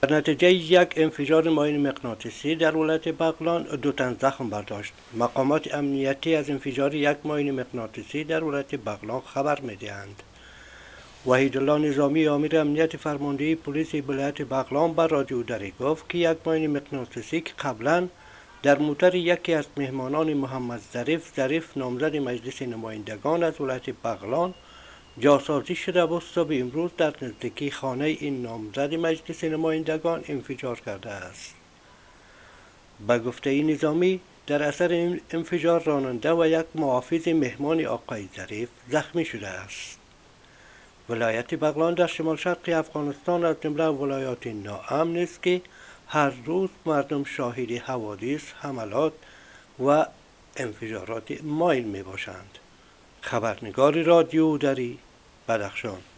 در نتیجه یک انفجار ماین مغناطیسی در ولایت بغلان 2 تن زخم برداشت. مقامات امنیتی از انفجار یک ماین مغناطیسی در ولایت بغلان خبر می‌دهند. وحیدالله نظامی امیر امنیت فرمانده پلیس ولایت بغلان بر رادیو دری گفت که یک ماین مغناطیسی که قبلا در موتر یکی از مهمانان محمد ظریف نامزد مجلس نمایندگان از ولایت بغلان جاسازی شده و صبح امروز در نزدیکی خانه این نامزد مجلس نمایندگان انفجار کرده است. به گفته نظامی در اثر این انفجار راننده و یک محافظ مهمان آقای ظریف زخمی شده است. ولایت بغلان در شمال شرق افغانستان از جمله ولایات ناامن است که هر روز مردم شاهد حوادث، حملات و انفجارات ماین می باشند. خبرنگار رادیو دری، بدخشان.